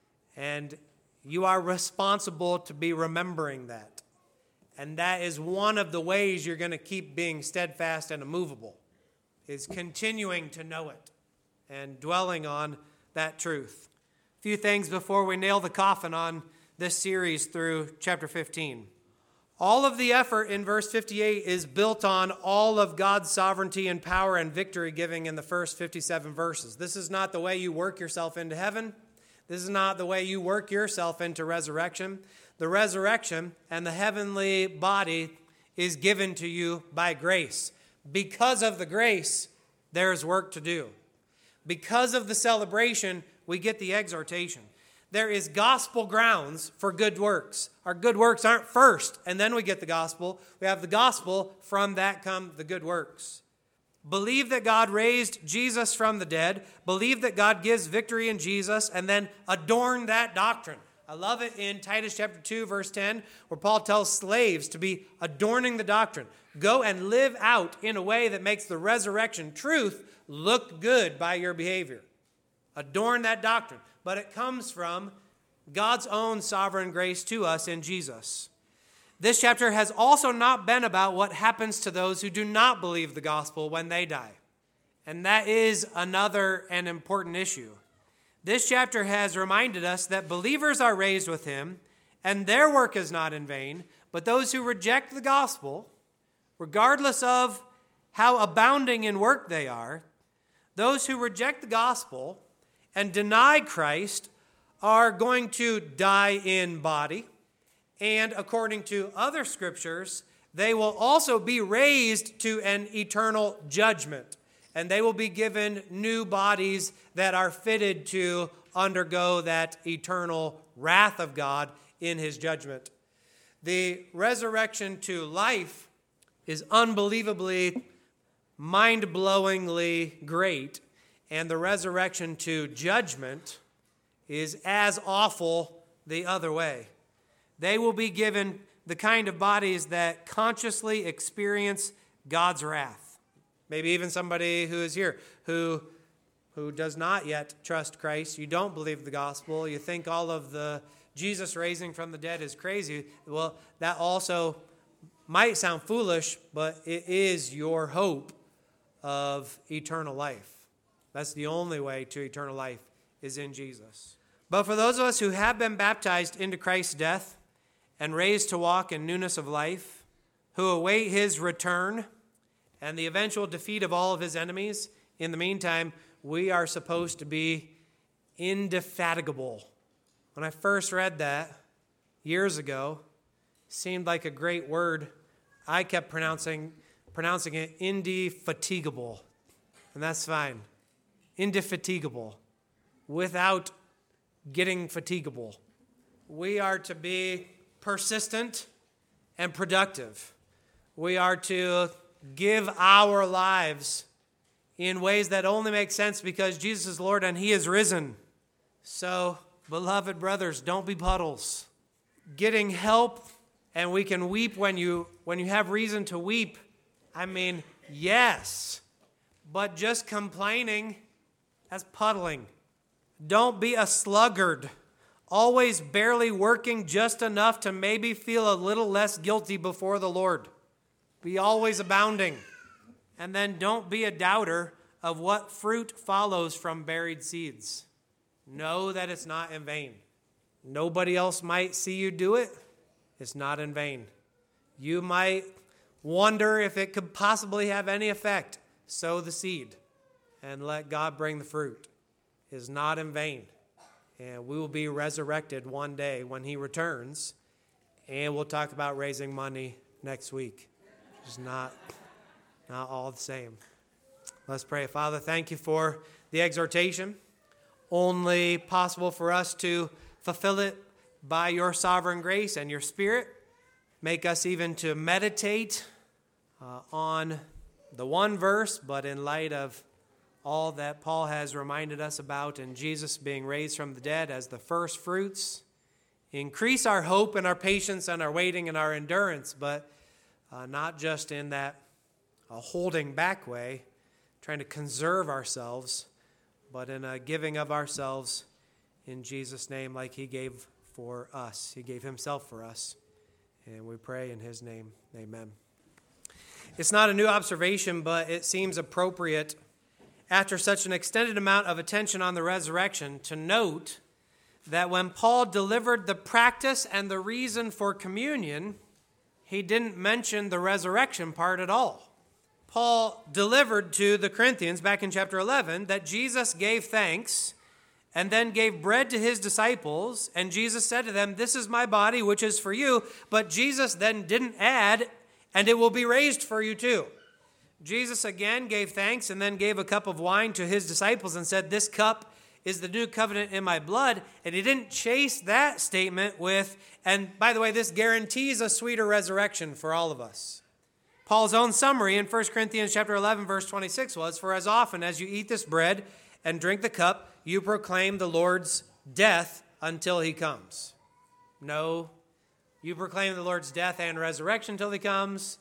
And you are responsible to be remembering that. And that is one of the ways you're going to keep being steadfast and immovable, is continuing to know it and dwelling on that truth. A few things before we nail the coffin on this series through chapter fifteen. All of the effort in verse fifty-eight is built on all of God's sovereignty and power and victory giving in the first fifty-seven verses. This is not the way you work yourself into heaven. This is not the way you work yourself into resurrection. The resurrection and the heavenly body is given to you by grace. Because of the grace, there is work to do. Because of the celebration, we get the exhortation. There is gospel grounds for good works. Our good works aren't first, and then we get the gospel. We have the gospel, from that come the good works. Believe that God raised Jesus from the dead. Believe that God gives victory in Jesus, and then adorn that doctrine. I love it in Titus chapter two, verse ten, where Paul tells slaves to be adorning the doctrine. Go and live out in a way that makes the resurrection truth look good by your behavior. Adorn that doctrine. But it comes from God's own sovereign grace to us in Jesus. This chapter has also not been about what happens to those who do not believe the gospel when they die. And that is another and important issue. This chapter has reminded us that believers are raised with him, and their work is not in vain, but those who reject the gospel, regardless of how abounding in work they are, those who reject the gospel and deny Christ are going to die in body. And according to other scriptures, they will also be raised to an eternal judgment. And they will be given new bodies that are fitted to undergo that eternal wrath of God in his judgment. The resurrection to life is unbelievably, mind-blowingly great. And the resurrection to judgment is as awful the other way. They will be given the kind of bodies that consciously experience God's wrath. Maybe even somebody who is here who, who does not yet trust Christ. You don't believe the gospel. You think all of the Jesus raising from the dead is crazy. Well, that also might sound foolish, but it is your hope of eternal life. That's the only way to eternal life, is in Jesus. But for those of us who have been baptized into Christ's death and raised to walk in newness of life, who await his return and the eventual defeat of all of his enemies, in the meantime, we are supposed to be indefatigable. When I first read that years ago, it seemed like a great word. I kept pronouncing, pronouncing it indefatigable, and that's fine. Indefatigable, without getting fatigable. We are to be persistent and productive. We are to give our lives in ways that only make sense because Jesus is Lord and he is risen. So, beloved brothers, don't be puddles. Getting help, and we can weep when you when you have reason to weep I mean, yes, but just complaining, that's puddling. Don't be a sluggard, always barely working just enough to maybe feel a little less guilty before the Lord. Be always abounding. And then don't be a doubter of what fruit follows from buried seeds. Know that it's not in vain. Nobody else might see you do it. It's not in vain. You might wonder if it could possibly have any effect. Sow the seed and let God bring the fruit. It's not in vain. And we will be resurrected one day when he returns. And we'll talk about raising money next week. It's not, not all the same. Let's pray. Father, thank you for the exhortation. Only possible for us to fulfill it by your sovereign grace and your Spirit. Make us even to meditate uh, on the one verse, but in light of all that Paul has reminded us about in Jesus being raised from the dead as the first fruits. Increase our hope and our patience and our waiting and our endurance, but uh, not just in that uh, holding back way, trying to conserve ourselves, but in a giving of ourselves in Jesus' name like he gave for us. He gave himself for us. And we pray in his name, amen. It's not a new observation, but it seems appropriate after such an extended amount of attention on the resurrection to note that when Paul delivered the practice and the reason for communion, he didn't mention the resurrection part at all. Paul delivered to the Corinthians back in chapter eleven that Jesus gave thanks and then gave bread to his disciples, and Jesus said to them, "This is my body, which is for you." But Jesus then didn't add, "and it will be raised for you too." Jesus again gave thanks and then gave a cup of wine to his disciples and said, "This cup is the new covenant in my blood." And he didn't chase that statement with, "and by the way, this guarantees a sweeter resurrection for all of us." Paul's own summary in First Corinthians chapter eleven, verse twenty-six was, "For as often as you eat this bread and drink the cup, you proclaim the Lord's death until he comes." No, you proclaim the Lord's death and resurrection until he comes.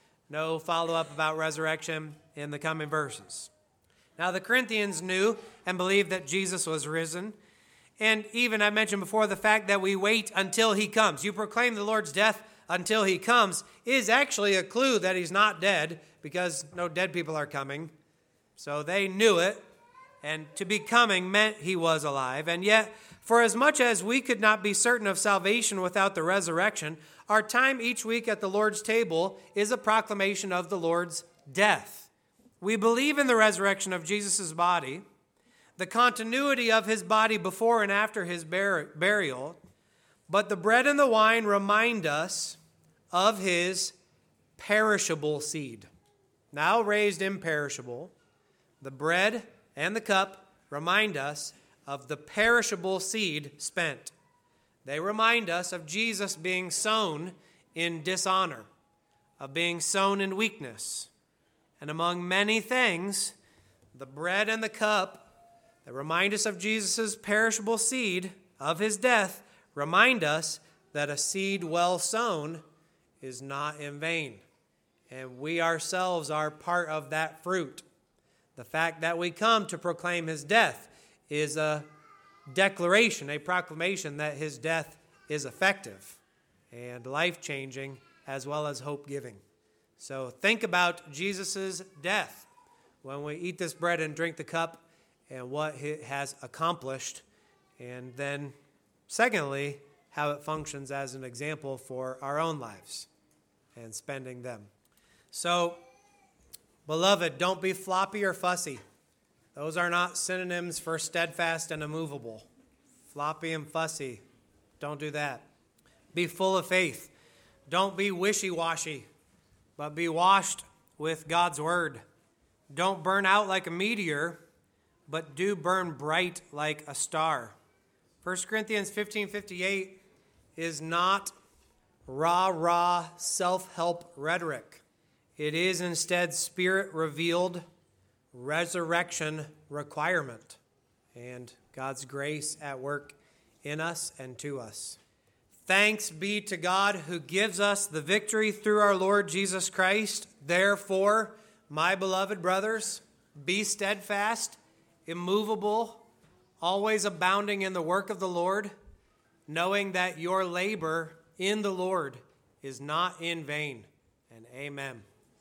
No follow-up about resurrection in the coming verses. Now, the Corinthians knew and believed that Jesus was risen. And even I mentioned before the fact that we wait until he comes. You proclaim the Lord's death until he comes is actually a clue that he's not dead, because no dead people are coming. So they knew it. And to be coming meant he was alive. And yet, for as much as we could not be certain of salvation without the resurrection, our time each week at the Lord's table is a proclamation of the Lord's death. We believe in the resurrection of Jesus' body, the continuity of his body before and after his bur- burial, but the bread and the wine remind us of his perishable seed. Now raised imperishable, the bread and the cup remind us of the perishable seed spent. They remind us of Jesus being sown in dishonor, of being sown in weakness. And among many things, the bread and the cup that remind us of Jesus' perishable seed, of his death, remind us that a seed well sown is not in vain. And we ourselves are part of that fruit. The fact that we come to proclaim his death is a declaration, a proclamation that his death is effective and life-changing as well as hope-giving. So think about Jesus' death when we eat this bread and drink the cup and what it has accomplished. And then, secondly, how it functions as an example for our own lives and spending them. So, beloved, don't be floppy or fussy. Those are not synonyms for steadfast and immovable. Floppy and fussy, don't do that. Be full of faith. Don't be wishy-washy, but be washed with God's word. Don't burn out like a meteor, but do burn bright like a star. First Corinthians fifteen fifty-eight is not rah-rah self-help rhetoric. It is instead Spirit-revealed resurrection requirement and God's grace at work in us and to us. Thanks be to God who gives us the victory through our Lord Jesus Christ. Therefore, my beloved brothers, be steadfast, immovable, always abounding in the work of the Lord, knowing that your labor in the Lord is not in vain. And amen.